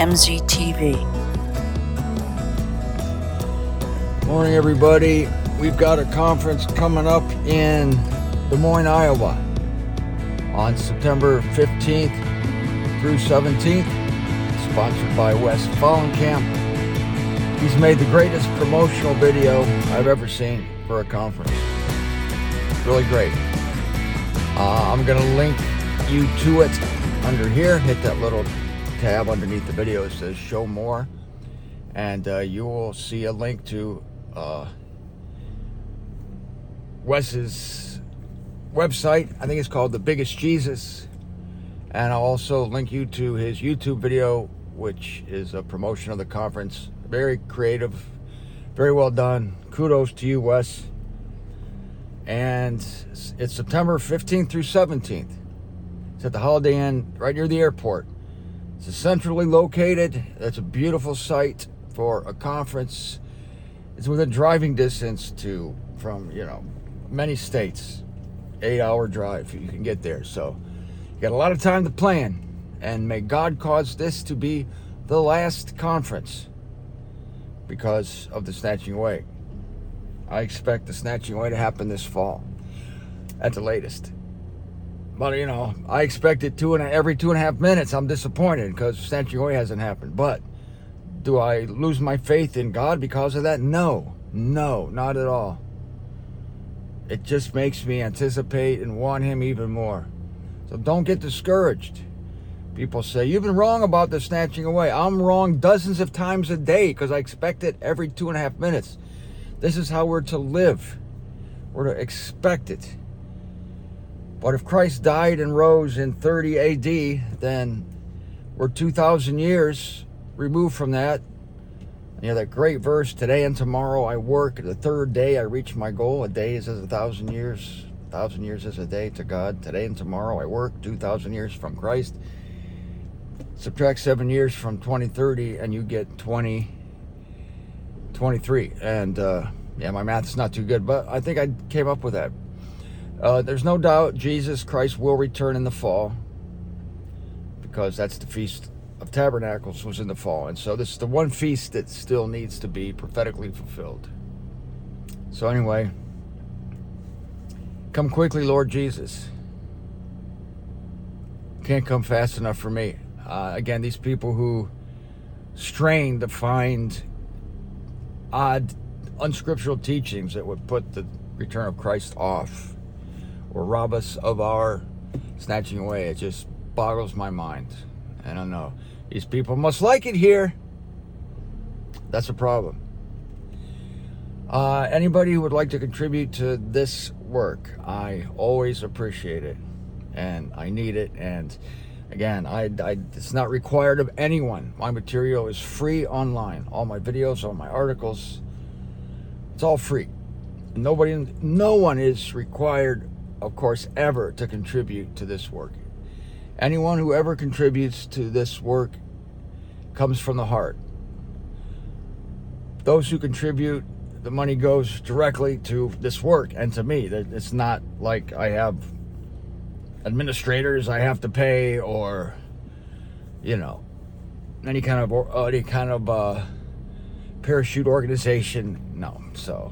MZTV. Morning, everybody. We've got a conference coming up in Des Moines, Iowa on September 15th through 17th, sponsored by Wes Fallenkamp. He's made the greatest promotional video I've ever seen for a conference. Really great. I'm going to link you to it under here. Hit that little tab underneath the video. It says show more. And you will see a link to Wes's website. I think it's called The Biggest Jesus. And I'll also link you to his YouTube video, which is a promotion of the conference. Very creative, very well done. Kudos to you, Wes. And it's September 15th through 17th. It's at the Holiday Inn right near the airport. It's centrally located. It's a beautiful site for a conference. It's within driving distance from many states. 8-hour drive, you can get there. So you got a lot of time to plan. And may God cause this to be the last conference because of the Snatching Away. I expect the Snatching Away to happen this fall at the latest. But, I expect it every 2.5 minutes. I'm disappointed because Snatching Away hasn't happened. But do I lose my faith in God because of that? No, not at all. It just makes me anticipate and want Him even more. So don't get discouraged. People say, you've been wrong about the Snatching Away. I'm wrong dozens of times a day because I expect it every 2.5 minutes. This is how we're to live. We're to expect it. But if Christ died and rose in 30 AD, then we're 2,000 years removed from that. And that great verse, today and tomorrow I work, the third day I reach my goal. A day is as 1,000 years. 1,000 years is a day to God. Today and tomorrow I work, 2,000 years from Christ. Subtract 7 years from 2030 and you get 2023. And my math is not too good, but I think I came up with that. There's no doubt Jesus Christ will return in the fall because that's the Feast of Tabernacles was in the fall. And so this is the one feast that still needs to be prophetically fulfilled. So anyway, come quickly, Lord Jesus. Can't come fast enough for me. Again, these people who strain to find odd, unscriptural teachings that would put the return of Christ off or rob us of our snatching away, it just boggles my mind. I don't know. These people must like it here. That's a problem. Anybody who would like to contribute to this work, I always appreciate it. And I need it. And again, it's not required of anyone. My material is free online. All my videos, all my articles, it's all free. No one is required, of course, ever to contribute to this work. Anyone who ever contributes to this work comes from the heart. Those who contribute, the money goes directly to this work and to me. It's not like I have administrators I have to pay or, any kind of parachute organization. No. So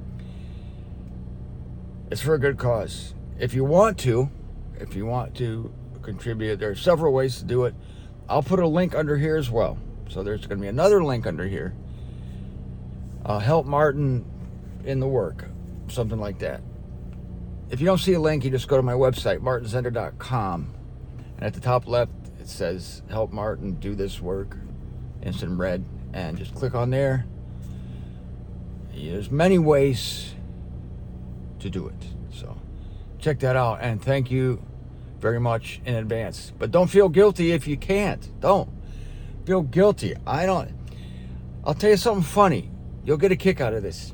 it's for a good cause. If you want to contribute, there are several ways to do it. I'll put a link under here as well. So there's going to be another link under here. Help Martin in the work, something like that. If you don't see a link, you just go to my website, martinzender.com. And at the top left, it says help Martin do this work. It's in red. And just click on there. There's many ways to do it. So check that out. And thank you very much in advance. But don't feel guilty if you can't. Don't feel guilty. I'll tell you something funny. You'll get a kick out of this.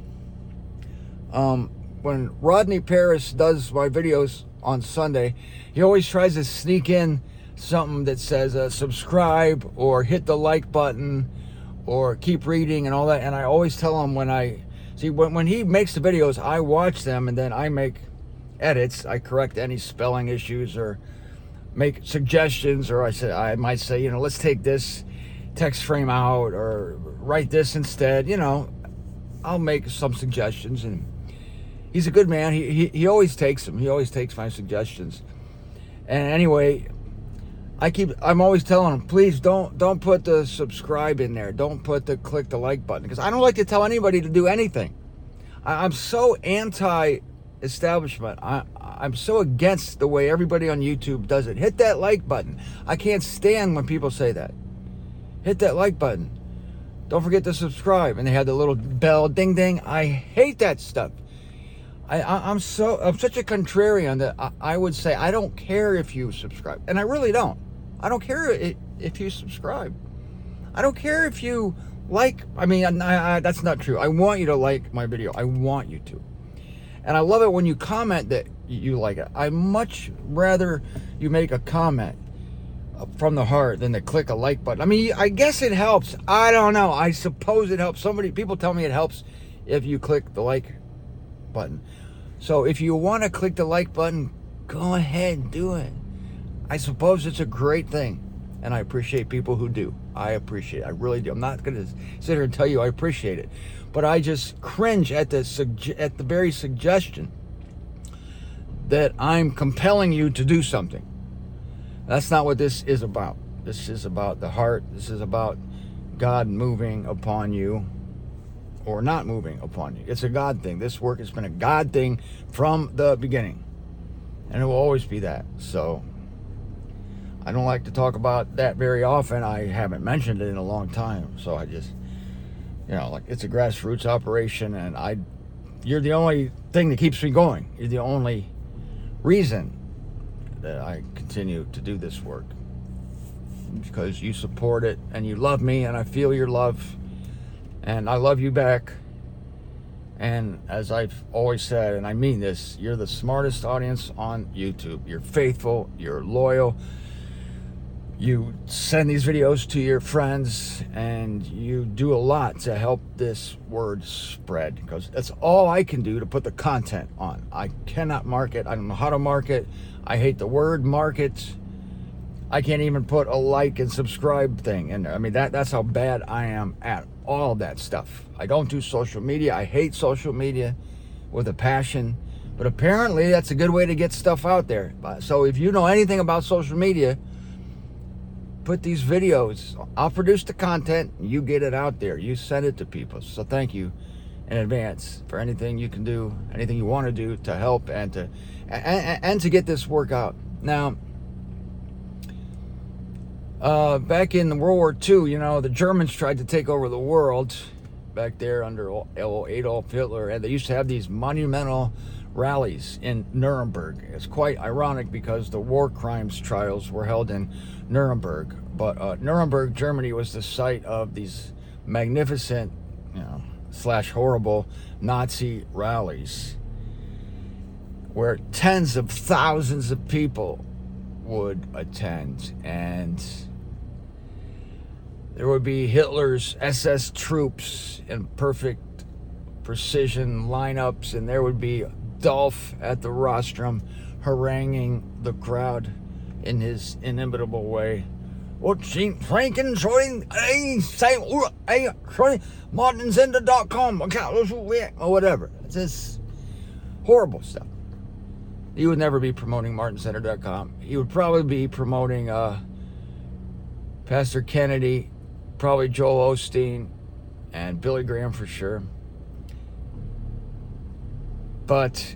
When Rodney Paris does my videos on Sunday, he always tries to sneak in something that says subscribe or hit the like button or keep reading and all that. And I always tell him when he makes the videos, I watch them and then I make edits. I correct any spelling issues or make suggestions, or I might say, let's take this text frame out or write this instead. I'll make some suggestions, and he's a good man. He always takes them. He always takes my suggestions. And anyway, I'm always telling him, please don't put the subscribe in there. Don't put the click the like button, because I don't like to tell anybody to do anything. I'm so anti-establishment. I'm so against the way everybody on YouTube does it. Hit that like button. I can't stand when people say that. Hit that like button. Don't forget to subscribe. And they had the little bell, ding, ding. I hate that stuff. I'm such a contrarian that I would say I don't care if you subscribe. And I really don't. I don't care if you subscribe. I don't care if you like. I mean, that's not true. I want you to like my video. I want you to. And I love it when you comment that you like it. I much rather you make a comment from the heart than to click a like button. I mean, I guess it helps. I don't know. I suppose it helps. People tell me it helps if you click the like button. So if you want to click the like button, go ahead and do it. I suppose it's a great thing, and I appreciate people who do. I appreciate it. I really do. I'm not going to sit here and tell you I appreciate it, but I just cringe at the very suggestion that I'm compelling you to do something. That's not what this is about. This is about the heart. This is about God moving upon you or not moving upon you. It's a God thing. This work has been a God thing from the beginning, and it will always be that. So I don't like to talk about that very often. I haven't mentioned it in a long time. So I just, like, it's a grassroots operation, and you're the only thing that keeps me going. You're the only reason that I continue to do this work, because you support it and you love me, and I feel your love, and I love you back. And as I've always said, and I mean this, you're the smartest audience on YouTube. You're faithful, you're loyal. You send these videos to your friends, and you do a lot to help this word spread, because that's all I can do to put the content on. I cannot market. I don't know how to market. I hate the word market. I can't even put a like and subscribe thing in there. I mean, that's how bad I am at all of that stuff. I don't do social media. I hate social media with a passion, but apparently that's a good way to get stuff out there. So if you know anything about social media, put these videos. I'll produce the content. You get it out there. You send it to people. So thank you in advance for anything you can do, anything you want to do to help and to get this work out. Now, back in World War II, the Germans tried to take over the world back there under Adolf Hitler, and they used to have these monumental rallies in Nuremberg. It's quite ironic because the war crimes trials were held in Nuremberg, but Nuremberg, Germany was the site of these magnificent, / horrible Nazi rallies where tens of thousands of people would attend, and there would be Hitler's SS troops in perfect precision lineups, and there would be Dolph at the rostrum haranguing the crowd in his inimitable way. Or whatever. It's just horrible stuff. He would never be promoting martincenter.com. He would probably be promoting Pastor Kennedy, probably Joel Osteen, and Billy Graham for sure. But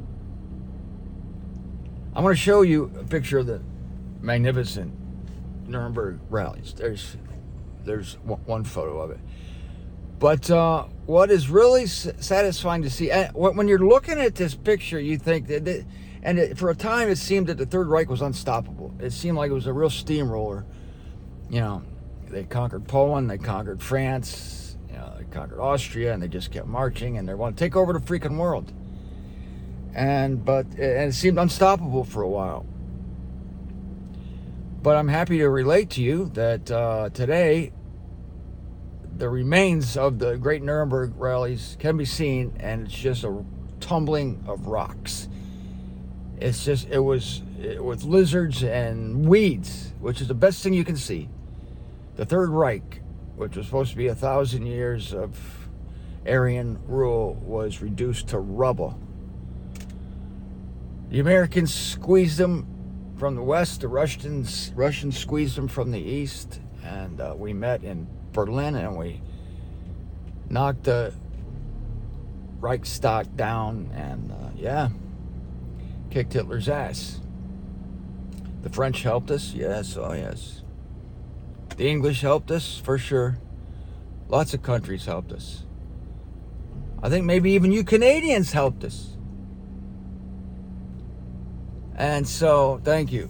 I'm going to show you a picture of the magnificent Nuremberg rallies. There's one photo of it. But what is really satisfying to see, when you're looking at this picture, you think that, for a time it seemed that the Third Reich was unstoppable. It seemed like it was a real steamroller. They conquered Poland, they conquered France, they conquered Austria, and they just kept marching, and they want to take over the freaking world. And it seemed unstoppable for a while. But I'm happy to relate to you that today the remains of the great Nuremberg rallies can be seen, and it's just a tumbling of rocks. It was with lizards and weeds, which is the best thing you can see. The Third Reich, which was supposed to be 1,000 years of Aryan rule, was reduced to rubble. The Americans squeezed them from the west, the Russians squeezed them from the east, and we met in Berlin and we knocked the Reichstag down and, kicked Hitler's ass. The French helped us, yes, oh yes. The English helped us, for sure. Lots of countries helped us. I think maybe even you Canadians helped us. And so, thank you.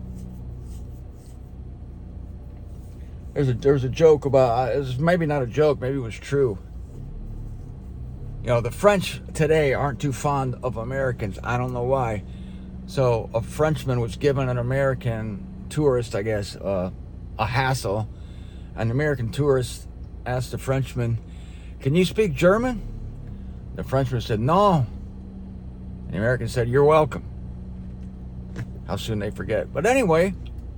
There's a joke about, it was maybe not a joke, maybe it was true. You know, the French today aren't too fond of Americans. I don't know why. So a Frenchman was giving an American tourist, I guess, a hassle. An American tourist asked the Frenchman, "Can you speak German?" The Frenchman said, "No." And the American said, "You're welcome." How soon they forget. But anyway,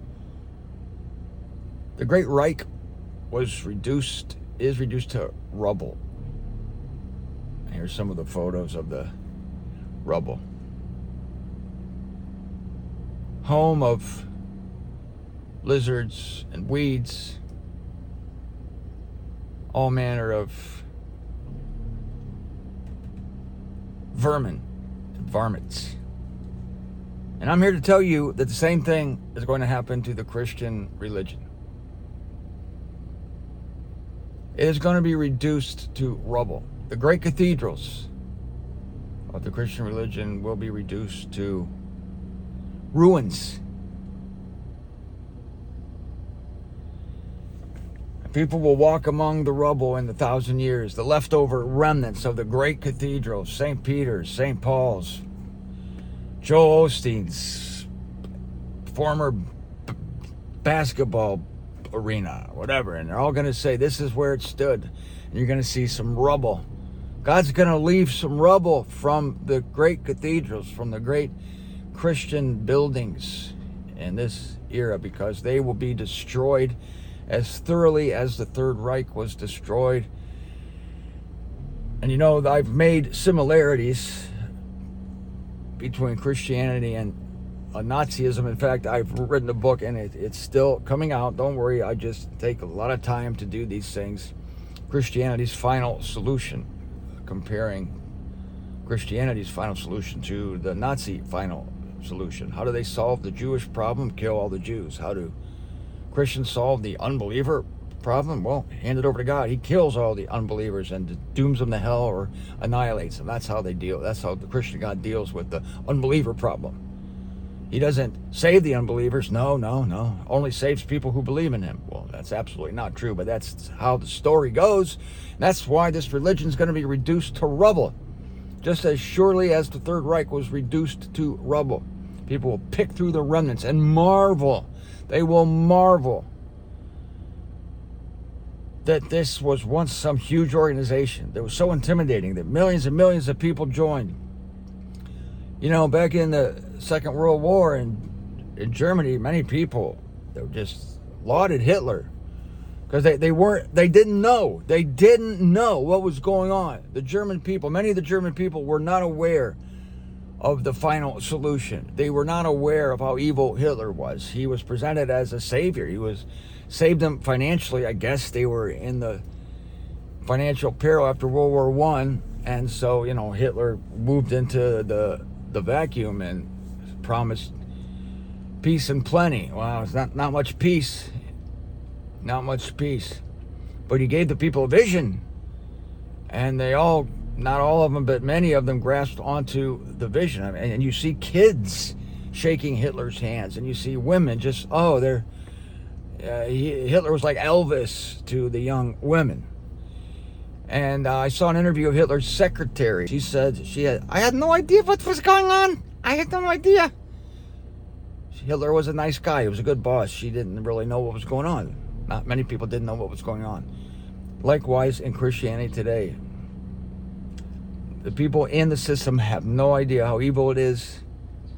the Great Reich is reduced to rubble. Here's some of the photos of the rubble. Home of lizards and weeds, all manner of vermin and varmints. And I'm here to tell you that the same thing is going to happen to the Christian religion. It is going to be reduced to rubble. The great cathedrals of the Christian religion will be reduced to ruins. People will walk among the rubble in the 1,000 years, the leftover remnants of the great cathedrals, St. Peter's, St. Paul's, Joel Osteen's former basketball arena, whatever, and they're all going to say, this is where it stood. And you're going to see some rubble. God's going to leave some rubble from the great cathedrals, from the great Christian buildings in this era, because they will be destroyed as thoroughly as the Third Reich was destroyed. And you know, I've made similarities between Christianity and Nazism. In fact, I've written a book and it's still coming out. Don't worry, I just take a lot of time to do these things. Christianity's Final Solution, comparing Christianity's final solution to the Nazi final solution. How do they solve the Jewish problem? Kill all the Jews. How do Christians solve the unbeliever problem? Well, hand it over to God. He kills all the unbelievers and dooms them to hell or annihilates them. That's how they deal. That's how the Christian God deals with the unbeliever problem. He doesn't save the unbelievers. No. Only saves people who believe in him. Well, that's absolutely not true, but that's how the story goes. That's why this religion is going to be reduced to rubble. Just as surely as the Third Reich was reduced to rubble. People will pick through the remnants and marvel. They will marvel that this was once some huge organization that was so intimidating that millions and millions of people joined. You know, back in the Second World War in Germany, many people, they just lauded Hitler because they didn't know what was going on. The German people, many of the German people were not aware of the final solution. They were not aware of how evil Hitler was. He was presented as a savior. He was saved them financially. I guess they were in the financial peril after World War I, and so, you know, Hitler moved into the vacuum and promised peace and plenty. Well, it's not much peace. Not much peace. But he gave the people a vision. And they all, not all of them, but many of them grasped onto the vision. I mean, and you see kids shaking Hitler's hands. And you see women just, Hitler was like Elvis to the young women. And I saw an interview of Hitler's secretary. She said I had no idea what was going on. I had no idea. Hitler was a nice guy. He was a good boss. She didn't really know what was going on. Not many people didn't know what was going on. Likewise, in Christianity today, the people in the system have no idea how evil it is.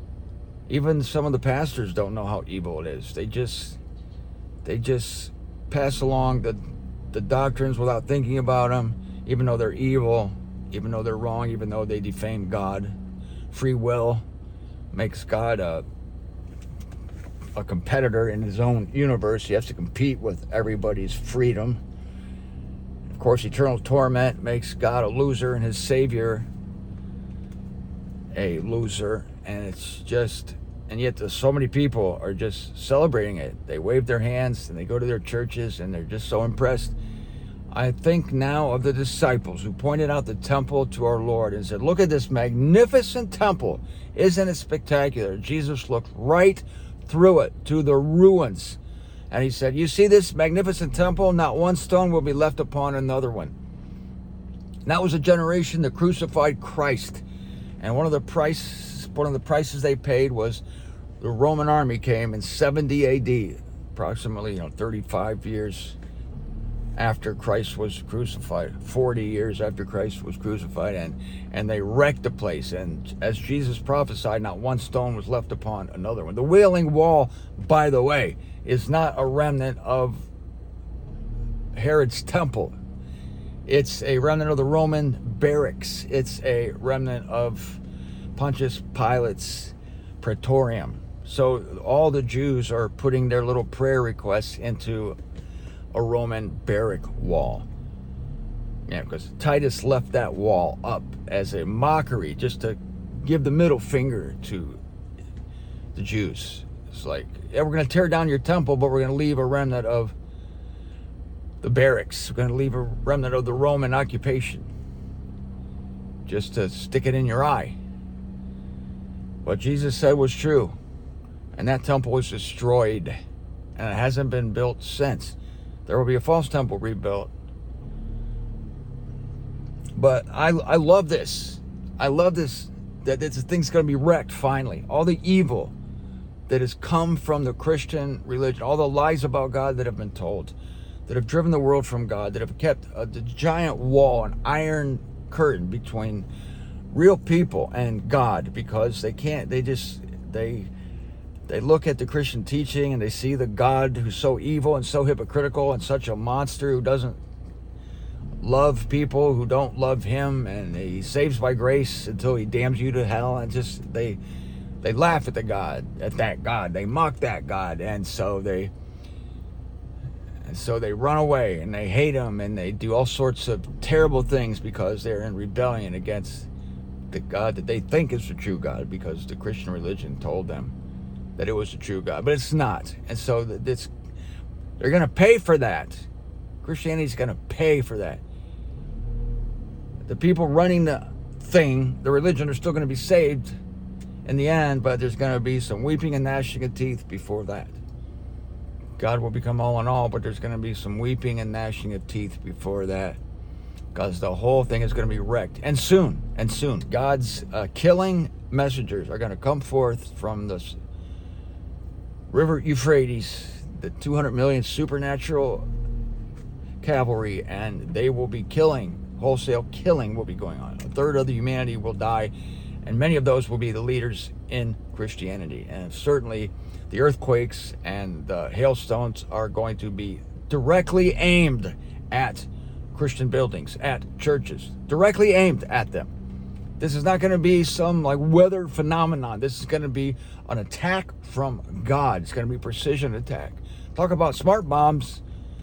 Even some of the pastors don't know how evil it is. They just pass along the doctrines without thinking about them, even though they're evil, even though they're wrong, even though they defame God. Free will makes God a competitor in his own universe. He has to compete with everybody's freedom. Of course, eternal torment makes God a loser and his Savior a loser. And it's just, and yet so many people are just celebrating it. They wave their hands and they go to their churches and they're just so impressed. I think now of the disciples who pointed out the temple to our Lord and said, look at this magnificent temple. Isn't it spectacular? Jesus looked right through it to the ruins. And he said, you see this magnificent temple? Not one stone will be left upon another one. And that was a generation that crucified Christ. And one of the prices they paid was the Roman army came in 70 AD, approximately 35 years after Christ was crucified, 40 years after Christ was crucified, and they wrecked the place. And as Jesus prophesied, not one stone was left upon another one. The Wailing Wall, by the way, is not a remnant of Herod's temple. It's a remnant of the Roman barracks. It's a remnant of Pontius Pilate's praetorium. So all the Jews are putting their little prayer requests into a Roman barrack wall. Yeah, because Titus left that wall up as a mockery, just to give the middle finger to the Jews. It's like, yeah, we're going to tear down your temple, but we're going to leave a remnant of the barracks. We're going to leave a remnant of the Roman occupation, just to stick it in your eye. What Jesus said was true, and that temple was destroyed, and it hasn't been built since. There will be a false temple rebuilt. But I love this. I love this, that this thing's going to be wrecked finally. All the evil that has come from the Christian religion, all the lies about God that have been told, that have driven the world from God, that have kept the giant wall, an iron curtain between real people and God, because they can't, they look at the Christian teaching and they see the God who's so evil and so hypocritical and such a monster who doesn't love people who don't love him, and he saves by grace until he damns you to hell. And just they laugh at that God. They mock that God, and so they run away and they hate him and they do all sorts of terrible things because they're in rebellion against the God that they think is the true God, because the Christian religion told them that it was the true God, but it's not. And so they're going to pay for that. Christianity's going to pay for that. The people running the thing, the religion, are still going to be saved in the end, but there's going to be some weeping and gnashing of teeth before that. God will become all in all, but there's going to be some weeping and gnashing of teeth before that, because the whole thing is going to be wrecked. And soon, God's killing messengers are going to come forth from the River Euphrates, the 200 million supernatural cavalry, and they will be killing. Wholesale killing will be going on. A third of the humanity will die, and many of those will be the leaders in Christianity. And certainly the earthquakes and the hailstones are going to be directly aimed at Christian buildings, at churches, directly aimed at them. This is not going to be some like weather phenomenon. This is going to be an attack from God. It's going to be precision attack. Talk about smart bombs.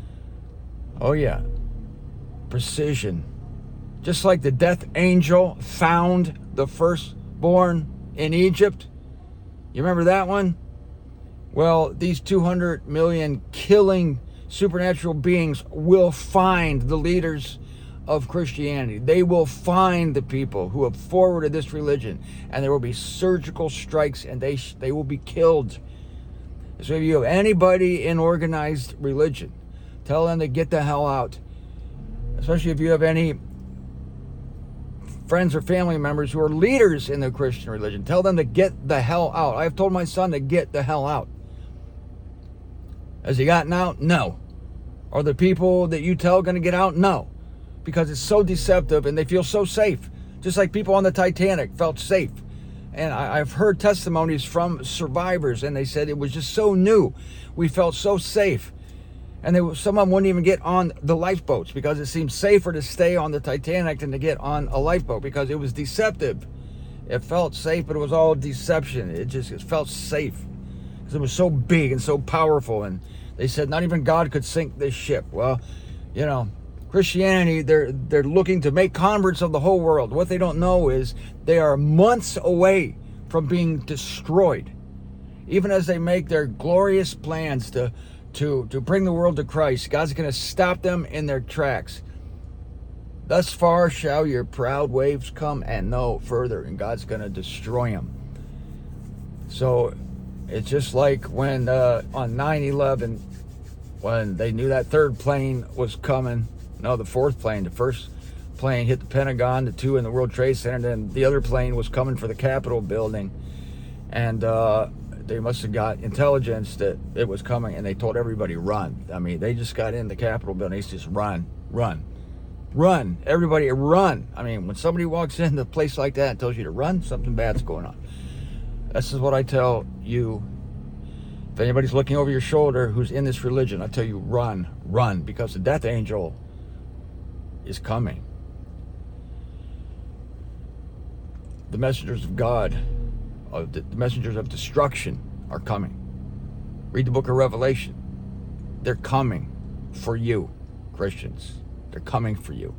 Oh yeah, precision. Just like the death angel found the firstborn in Egypt. You remember that one? Well, these 200 million killing supernatural beings will find the leaders of Christianity. They will find the people who have forwarded this religion, and there will be surgical strikes, and they will be killed. So if you have anybody in organized religion, tell them to get the hell out. Especially if you have any friends or family members who are leaders in the Christian religion, tell them to get the hell out. I've told my son to get the hell out. Has he gotten out? No. Are the people that you tell going to get out? No. Because it's so deceptive and they feel so safe. Just like people on the Titanic felt safe. And I've heard testimonies from survivors, and they said it was just so new. We felt so safe. And some of them wouldn't even get on the lifeboats because it seemed safer to stay on the Titanic than to get on a lifeboat because it was deceptive. It felt safe, but it was all deception. It felt safe because it was so big and so powerful. And they said not even God could sink this ship. Well, you know, Christianity, they're looking to make converts of the whole world. What they don't know is they are months away from being destroyed. Even as they make their glorious plans to bring the world to Christ, God's going to stop them in their tracks. Thus far shall your proud waves come and no further, and God's going to destroy them. So it's just like when on 9/11, when they knew that third plane was coming. No, the fourth plane. The first plane hit the Pentagon, the two in the World Trade Center, and then the other plane was coming for the Capitol building. And they must have got intelligence that it was coming, and they told everybody, run. I mean, they just got in the Capitol building. They just run. Everybody run. I mean, when somebody walks into a place like that and tells you to run, something bad's going on. This is what I tell you. If anybody's looking over your shoulder who's in this religion, I tell you, run, because the death angel is coming. The messengers of God, the messengers of destruction are coming. Read the book of Revelation. They're coming for you, Christians. They're coming for you.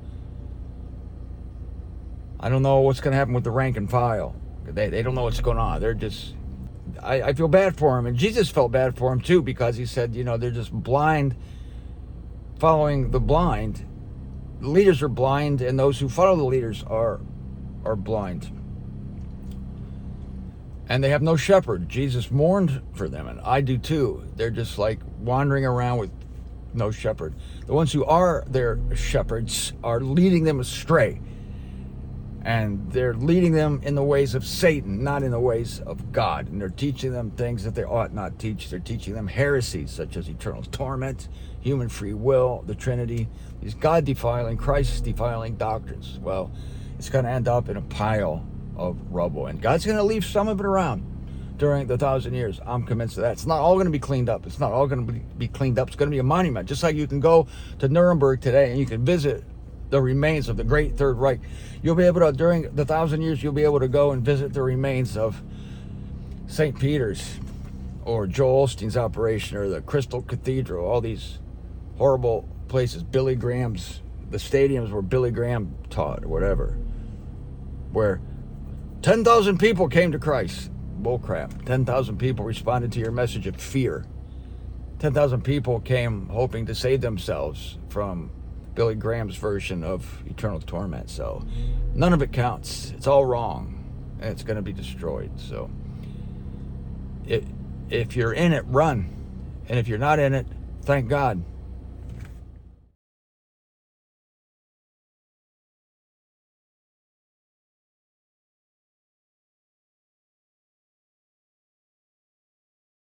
I don't know what's going to happen with the rank and file. They don't know what's going on. They're just... I feel bad for him, and Jesus felt bad for him too, because he said, you know, they're just blind, following the blind. The leaders are blind, and those who follow the leaders are blind. And they have no shepherd. Jesus mourned for them, and I do too. They're just like wandering around with no shepherd. The ones who are their shepherds are leading them astray. And they're leading them in the ways of Satan, not in the ways of God. And they're teaching them things that they ought not teach. They're teaching them heresies such as eternal torment, human free will, the Trinity, these God-defiling, Christ-defiling doctrines. Well, it's going to end up in a pile of rubble. And God's going to leave some of it around during the 1,000 years. I'm convinced of that. It's not all going to be cleaned up. It's not all going to be cleaned up. It's going to be a monument. Just like you can go to Nuremberg today and you can visit the remains of the great Third Reich. You'll be able to, during the 1,000 years, you'll be able to go and visit the remains of St. Peter's or Joel Osteen's operation or the Crystal Cathedral, all these horrible places, Billy Graham's, the stadiums where Billy Graham taught or whatever, where 10,000 people came to Christ. Bullcrap. 10,000 people responded to your message of fear. 10,000 people came hoping to save themselves from Billy Graham's version of eternal torment. So none of it counts. It's all wrong, and it's going to be destroyed. So if you're in it, run. And if you're not in it, thank God.